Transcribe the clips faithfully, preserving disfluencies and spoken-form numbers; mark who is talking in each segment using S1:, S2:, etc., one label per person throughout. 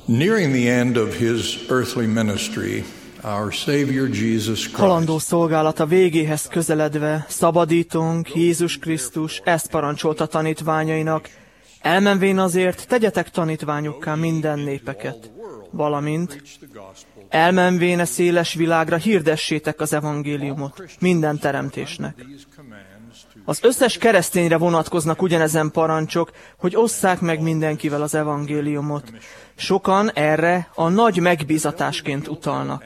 S1: Nearing the end of his earthly ministry, our Savior Jesus Christ.
S2: Halandó szolgálata végéhez közeledve, szabadítónk Jézus Krisztus ezt parancsolta tanítványainak: elmenvén azért tegyetek tanítványokká minden népeket, valamint elmenvén a széles világra hirdessétek az evangéliumot minden teremtésnek. Az összes keresztényre vonatkoznak ugyanezen parancsok, hogy osszák meg mindenkivel az evangéliumot. Sokan erre a nagy megbízatásként utalnak.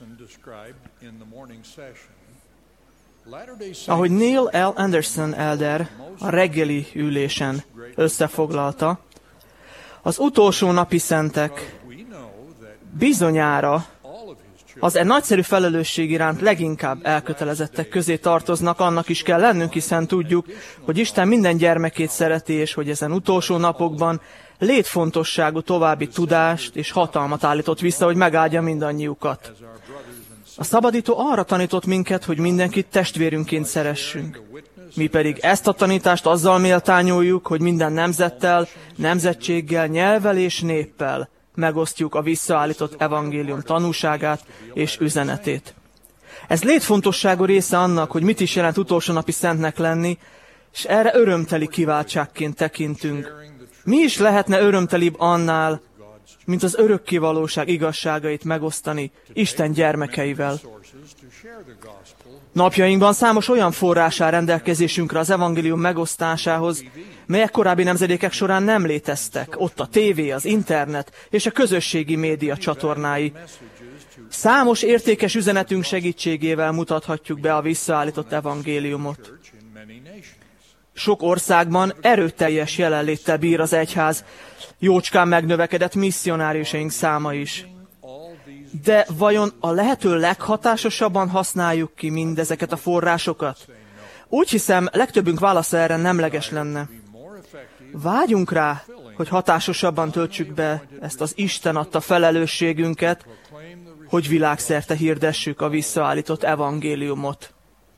S2: Ahogy Neil L. Anderson elder a reggeli ülésen összefoglalta, az utolsó napi szentek bizonyára az egy nagyszerű felelősség iránt leginkább elkötelezettek közé tartoznak, annak is kell lennünk, hiszen tudjuk, hogy Isten minden gyermekét szereti, és hogy ezen utolsó napokban létfontosságú további tudást és hatalmat állított vissza, hogy megáldja mindannyiukat. A szabadító arra tanított minket, hogy mindenkit testvérünként szeressünk. Mi pedig ezt a tanítást azzal méltányoljuk, hogy minden nemzettel, nemzetséggel, nyelvvel és néppel megosztjuk a visszaállított evangélium tanúságát és üzenetét. Ez létfontosságú része annak, hogy mit is jelent utolsó napi szentnek lenni, és erre örömteli kiváltságként tekintünk. Mi is lehetne örömtelibb annál, mint az örökkévalóság igazságait megosztani Isten gyermekeivel. Napjainkban számos olyan forrás áll rendelkezésünkre az evangélium megosztásához, melyek korábbi nemzedékek során nem léteztek. Ott a tévé, az internet és a közösségi média csatornái. Számos értékes üzenetünk segítségével mutathatjuk be a visszaállított evangéliumot. Sok országban erőteljes jelenléttel bír az egyház, jócskán megnövekedett misszionáriusaink száma is. De vajon a lehető leghatásosabban használjuk ki mindezeket a forrásokat? Úgy hiszem, legtöbbünk válasza erre nemleges lenne. Vágyunk rá, hogy hatásosabban töltsük be ezt az Isten adta felelősségünket, hogy világszerte hirdessük a visszaállított evangéliumot.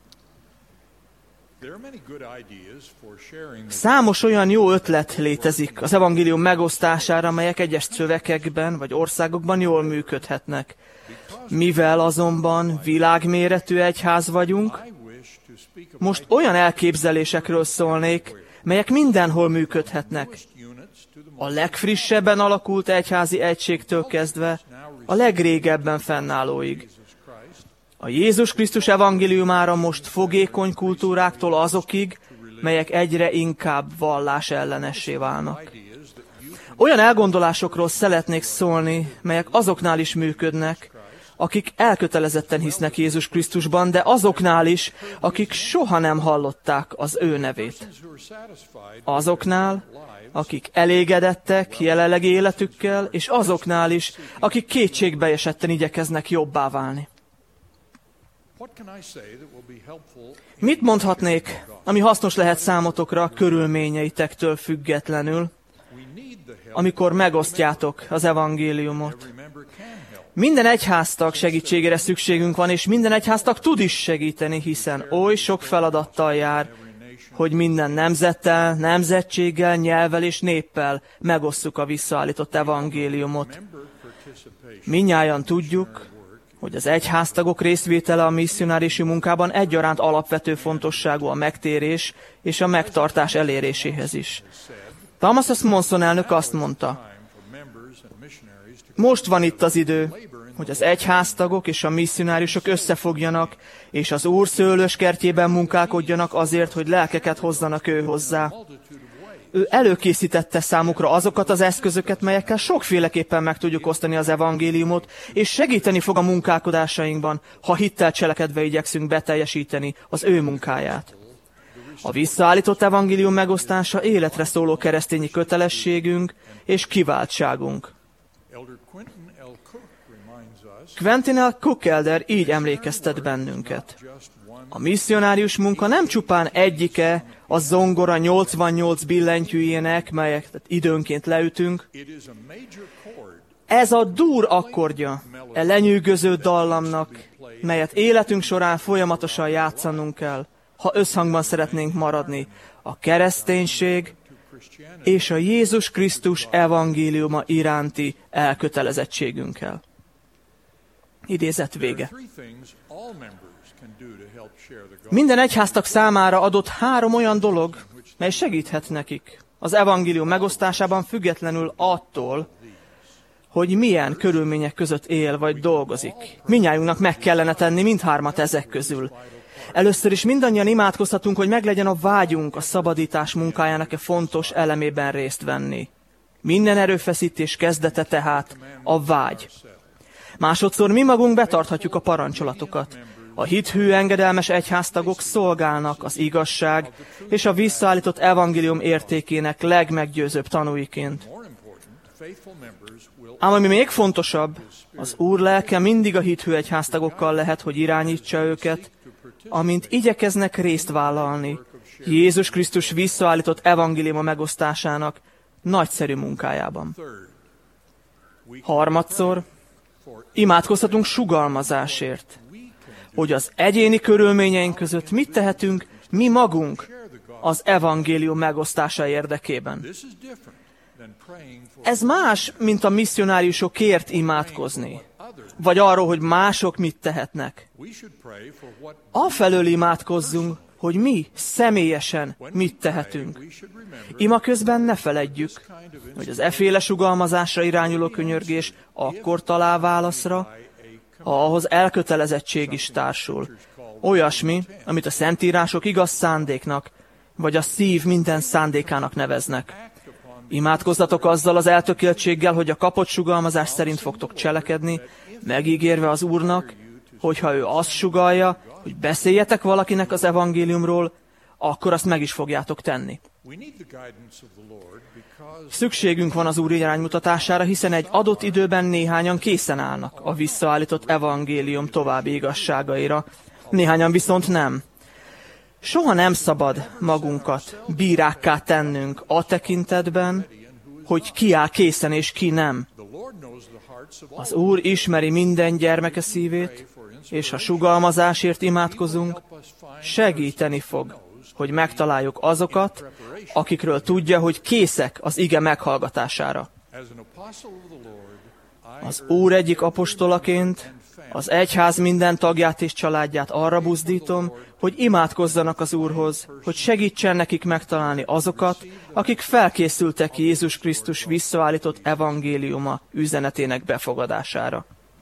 S2: Számos olyan jó ötlet létezik az evangélium megosztására, melyek egyes szövegekben vagy országokban jól működhetnek. Mivel azonban világméretű egyház vagyunk, most olyan elképzelésekről szólnék, melyek mindenhol működhetnek. A legfrissebben alakult egyházi egységtől kezdve a legrégebben fennállóig. A Jézus Krisztus evangéliumára most fogékony kultúráktól azokig, melyek egyre inkább vallás ellenessé válnak. Olyan elgondolásokról szeretnék szólni, melyek azoknál is működnek, akik elkötelezetten hisznek Jézus Krisztusban, de azoknál is, akik soha nem hallották az ő nevét. Azoknál, akik elégedettek jelenlegi életükkel, és azoknál is, akik kétségbe esetten igyekeznek jobbá válni. Mit mondhatnék, ami hasznos lehet számotokra körülményeitektől függetlenül, amikor megosztjátok az evangéliumot? Minden egyháztag segítségére szükségünk van, és minden egyháztag tud is segíteni, hiszen oly sok feladattal jár, hogy minden nemzettel, nemzetséggel, nyelvvel és néppel megosszuk a visszaállított evangéliumot. Mindnyájan tudjuk, hogy az egyháztagok részvétele a misszionáriusi munkában egyaránt alapvető fontosságú a megtérés és a megtartás eléréséhez is. Thomas S. Monson elnök azt mondta: most van itt az idő, hogy az egyháztagok és a misszionáriusok összefogjanak, és az Úr szőlőskertjében munkálkodjanak azért, hogy lelkeket hozzanak ő hozzá. Ő előkészítette számukra azokat az eszközöket, melyekkel sokféleképpen meg tudjuk osztani az evangéliumot, és segíteni fog a munkálkodásainkban, ha hittel cselekedve igyekszünk beteljesíteni az ő munkáját. A visszaállított evangélium megosztása életre szóló keresztényi kötelességünk és kiváltságunk. Quentin L. Cook elder így emlékeztet bennünket. A misszionárius munka nem csupán egyike a zongora nyolcvannyolc billentyűjének, melyeket időnként leütünk. Ez a dur akkordja e lenyűgöző dallamnak, melyet életünk során folyamatosan játszanunk kell, ha összhangban szeretnénk maradni a kereszténység és a Jézus Krisztus evangéliuma iránti elkötelezettségünkkel. Idézet vége. Minden egyháztag számára adott három olyan dolog, mely segíthet nekik az evangélium megosztásában függetlenül attól, hogy milyen körülmények között él vagy dolgozik. Mindnyájunknak meg kellene tenni mindhármat ezek közül. Először is mindannyian imádkozhatunk, hogy meglegyen a vágyunk a szabadítás munkájának e fontos elemében részt venni. Minden erőfeszítés kezdete tehát a vágy. Másodszor mi magunk betarthatjuk a parancsolatokat. A hithű engedelmes egyháztagok szolgálnak az igazság és a visszaállított evangélium értékének legmeggyőzőbb tanúiként. Ám ami még fontosabb, az Úr lelke mindig a hithű egyháztagokkal lehet, hogy irányítsa őket, amint igyekeznek részt vállalni Jézus Krisztus visszaállított evangéliuma megosztásának nagyszerű munkájában. Harmadszor, imádkozhatunk sugalmazásért, hogy az egyéni körülményeink között mit tehetünk mi magunk az evangélium megosztása érdekében. Ez más, mint a misszionáriusokért imádkozni, vagy arról, hogy mások mit tehetnek. Afelől imádkozzunk, hogy mi személyesen mit tehetünk. Ima közben ne feledjük, hogy az efféle sugalmazásra irányuló könyörgés akkor talál válaszra, ha ahhoz elkötelezettség is társul. Olyasmi, amit a szentírások igaz szándéknak, vagy a szív minden szándékának neveznek. Imádkozzatok azzal az eltökéltséggel, hogy a kapott sugalmazás szerint fogtok cselekedni, megígérve az Úrnak, hogyha ő azt sugallja, hogy beszéljetek valakinek az evangéliumról, akkor azt meg is fogjátok tenni. Szükségünk van az Úr iránymutatására, hiszen egy adott időben néhányan készen állnak a visszaállított evangélium további igazságaira, néhányan viszont nem. Soha nem szabad magunkat bírákká tennünk a tekintetben, hogy ki áll készen és ki nem. Az Úr ismeri minden gyermeke szívét, és ha sugalmazásért imádkozunk, segíteni fog, hogy megtaláljuk azokat, akikről tudja, hogy készek az ige meghallgatására. Az Úr egyik apostolaként az egyház minden tagját és családját arra buzdítom, hogy imádkozzanak az Úrhoz, hogy segítsen nekik megtalálni azokat, akik felkészültek Jézus Krisztus visszaállított evangéliuma üzenetének befogadására.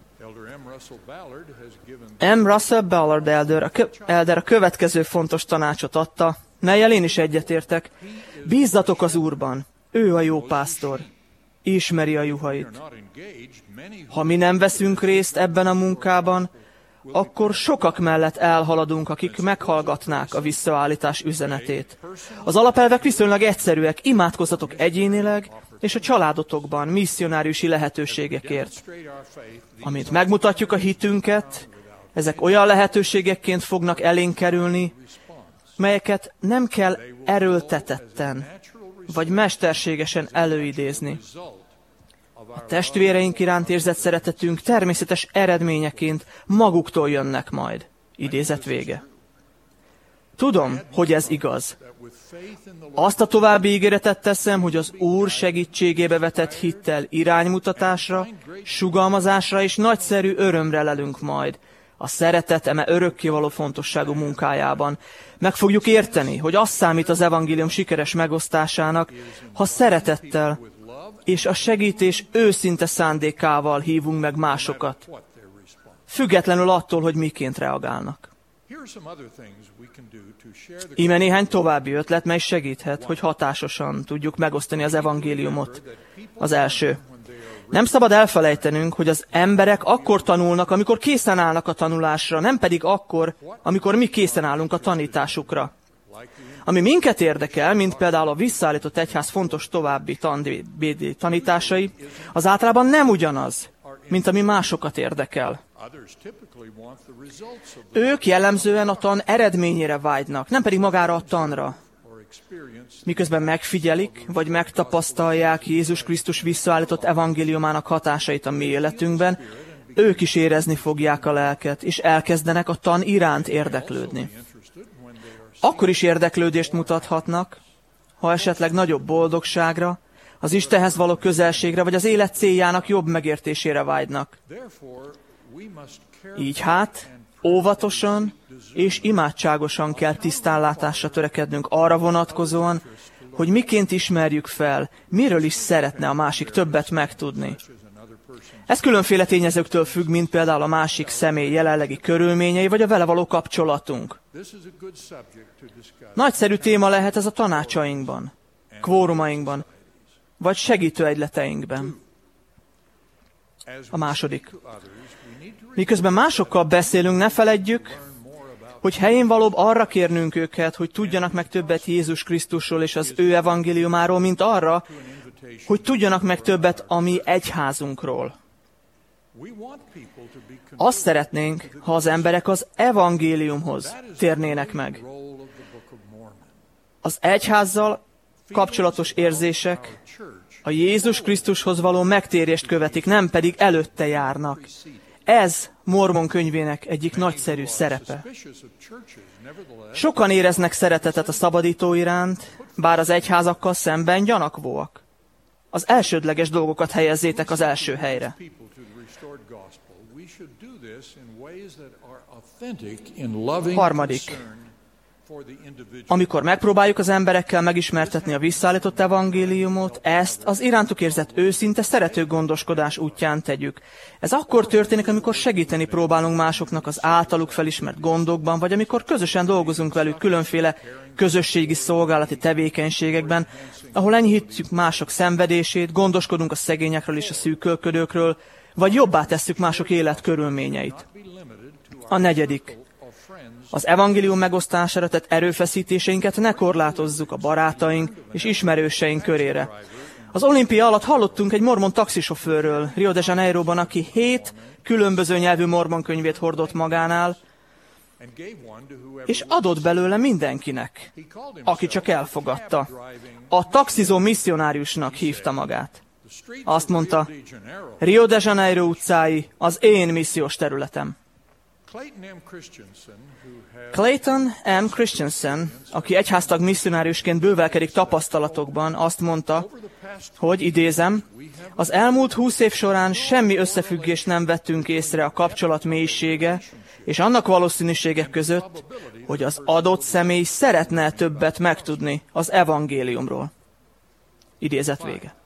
S2: M. Russell Ballard elder a, kö- elder a következő fontos tanácsot adta, mellyel én is egyetértek. Bízzatok az Úrban, ő a jó pásztor, ismeri a juhait. Ha mi nem veszünk részt ebben a munkában, akkor sokak mellett elhaladunk, akik meghallgatnák a visszaállítás üzenetét. Az alapelvek viszonylag egyszerűek, imádkozzatok egyénileg, és a családotokban misszionáriusi lehetőségekért. Amint megmutatjuk a hitünket, ezek olyan lehetőségekként fognak elénk kerülni, melyeket nem kell erőltetetten vagy mesterségesen előidézni. A testvéreink iránt érzett szeretetünk természetes eredményeként maguktól jönnek majd. Idézet vége. Tudom, hogy ez igaz. Azt a további ígéretet teszem, hogy az Úr segítségébe vetett hittel iránymutatásra, sugalmazásra és nagyszerű örömre lelünk majd. A szeretet eme örökkévaló fontosságú munkájában. Meg fogjuk érteni, hogy az számít az evangélium sikeres megosztásának, ha szeretettel és a segítés őszinte szándékával hívunk meg másokat, függetlenül attól, hogy miként reagálnak. Íme néhány további ötlet, mely segíthet, hogy hatásosan tudjuk megosztani az evangéliumot. Az első. Nem szabad elfelejtenünk, hogy az emberek akkor tanulnak, amikor készen állnak a tanulásra, nem pedig akkor, amikor mi készen állunk a tanításukra. Ami minket érdekel, mint például a visszaállított egyház fontos további tanításai, az általában nem ugyanaz, mint ami másokat érdekel. Ők jellemzően a tan eredményére vágynak, nem pedig magára a tanra. Miközben megfigyelik, vagy megtapasztalják Jézus Krisztus visszaállított evangéliumának hatásait a mi életünkben, ők is érezni fogják a lelket, és elkezdenek a tan iránt érdeklődni. Akkor is érdeklődést mutathatnak, ha esetleg nagyobb boldogságra, az Istenhez való közelségre, vagy az élet céljának jobb megértésére vágynak. Így hát, óvatosan és imádságosan kell tisztánlátásra törekednünk arra vonatkozóan, hogy miként ismerjük fel, miről is szeretne a másik többet megtudni. Ez különféle tényezőktől függ, mint például a másik személy jelenlegi körülményei, vagy a vele való kapcsolatunk. Nagyszerű téma lehet ez a tanácsainkban, kvórumainkban, vagy segítőegyleteinkben. A második. Miközben másokkal beszélünk, ne feledjük, hogy helyén valóbb arra kérnünk őket, hogy tudjanak meg többet Jézus Krisztusról és az ő evangéliumáról, mint arra, hogy tudjanak meg többet a mi egyházunkról. Azt szeretnénk, ha az emberek az evangéliumhoz térnének meg. Az egyházzal kapcsolatos érzések a Jézus Krisztushoz való megtérést követik, nem pedig előtte járnak. Ez Mormon könyvének egyik nagyszerű szerepe. Sokan éreznek szeretetet a szabadító iránt, bár az egyházakkal szemben gyanakvóak. Az elsődleges dolgokat helyezzétek az első helyre. Harmadik. Amikor megpróbáljuk az emberekkel megismertetni a visszaállított evangéliumot, ezt az irántuk érzett őszinte, szerető gondoskodás útján tegyük. Ez akkor történik, amikor segíteni próbálunk másoknak az általuk felismert gondokban, vagy amikor közösen dolgozunk velük különféle közösségi szolgálati tevékenységekben, ahol enyhítjük mások szenvedését, gondoskodunk a szegényekről és a szűkölködőkről, vagy jobbá tesszük mások életkörülményeit. A negyedik. Az evangélium megosztására tett erőfeszítéseinket ne korlátozzuk a barátaink és ismerőseink körére. Az olimpia alatt hallottunk egy mormon taxisofőrről Rio de Janeiroban, aki hét különböző nyelvű mormon könyvét hordott magánál, és adott belőle mindenkinek, aki csak elfogadta. A taxizó misszionáriusnak hívta magát. Azt mondta, Rio de Janeiro utcái az én missziós területem. Clayton M. Christensen, aki egyháztag misszionáriusként bővelkedik tapasztalatokban, azt mondta, hogy idézem, az elmúlt húsz év során semmi összefüggést nem vettünk észre a kapcsolat mélysége és annak valószínűsége között, hogy az adott személy szeretne többet megtudni az evangéliumról. Idézet vége.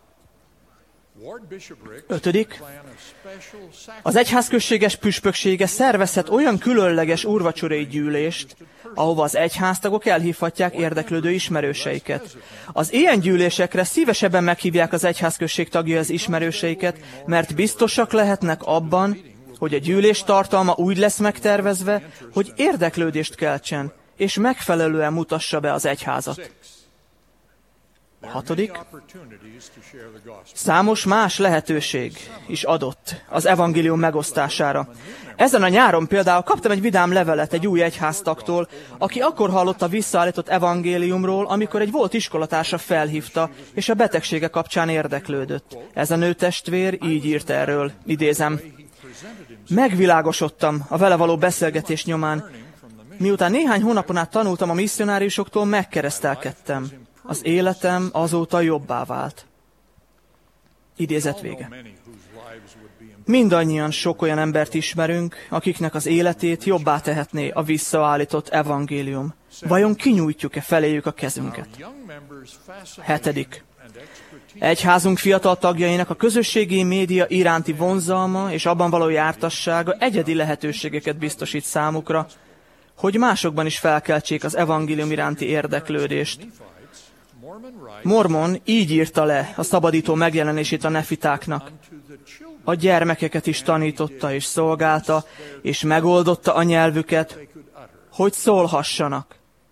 S2: Ötödik. Az egyházközséges püspöksége szervezhet olyan különleges úrvacsorai gyűlést, ahova az egyháztagok elhívhatják érdeklődő ismerőseiket. Az ilyen gyűlésekre szívesebben meghívják az egyházközség tagjai az ismerőseiket, mert biztosak lehetnek abban, hogy a gyűlés tartalma úgy lesz megtervezve, hogy érdeklődést keltsen, és megfelelően mutassa be az egyházat. Hatodik. Számos más lehetőség is adott az evangélium megosztására. Ezen a nyáron például kaptam egy vidám levelet egy új egyháztagtól, aki akkor hallott a visszaállított evangéliumról, amikor egy volt iskolatársa felhívta, és a betegsége kapcsán érdeklődött. Ez a nőtestvér így írt erről, idézem. Megvilágosodtam a vele való beszélgetés nyomán. Miután néhány hónapon át tanultam a misszionáriusoktól, megkeresztelkedtem. Az életem azóta jobbá vált. Idézet vége. Mindannyian sok olyan embert ismerünk, akiknek az életét jobbá tehetné a visszaállított evangélium. Vajon kinyújtjuk-e feléjük a kezünket? Hetedik. Egyházunk fiatal tagjainak a közösségi média iránti vonzalma és abban való jártassága egyedi lehetőségeket biztosít számukra, hogy másokban is felkeltsék az evangélium iránti érdeklődést. Mormon így írta le a szabadító megjelenését a nefitáknak. A gyermekeket is tanította és szolgálta, és megoldotta a nyelvüket, hogy szólhassanak.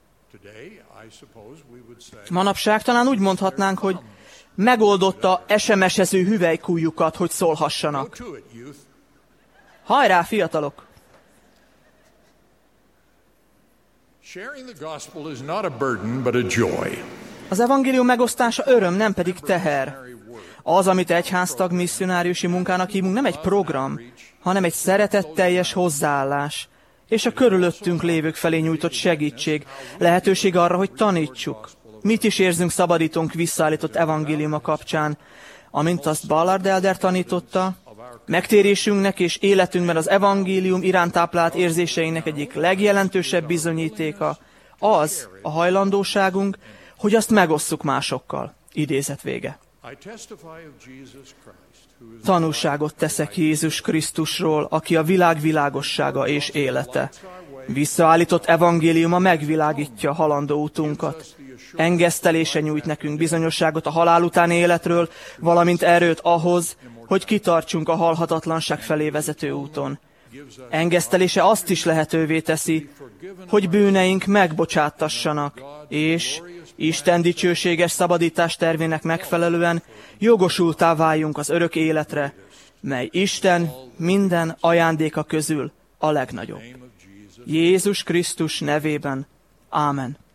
S2: Manapság talán úgy mondhatnánk, hogy megoldotta es em es-ező hüvelykújjukat, hogy szólhassanak. Hajrá, fiatalok! Az evangélium megosztása öröm, nem pedig teher. Az, amit egyháztag misszionáriusi munkának hívunk, nem egy program, hanem egy szeretetteljes hozzáállás, és a körülöttünk lévők felé nyújtott segítség, lehetőség arra, hogy tanítsuk, mit is érzünk szabadítónk visszaállított evangéliuma kapcsán, amint azt Ballard Elder tanította, megtérésünknek és életünkben az evangélium iránt táplált érzéseinknek egyik legjelentősebb bizonyítéka az a hajlandóságunk, hogy azt megosszuk másokkal. Idézet vége. Tanúságot teszek Jézus Krisztusról, aki a világ világossága és élete. Visszaállított evangéliuma megvilágítja halandó útunkat. Engesztelése nyújt nekünk bizonyosságot a halál utáni életről, valamint erőt ahhoz, hogy kitartsunk a halhatatlanság felé vezető úton. Engesztelése azt is lehetővé teszi, hogy bűneink megbocsátassanak, és Isten dicsőséges szabadítás tervének megfelelően jogosultá váljunk az örök életre, mely Isten minden ajándéka közül a legnagyobb. Jézus Krisztus nevében. Ámen.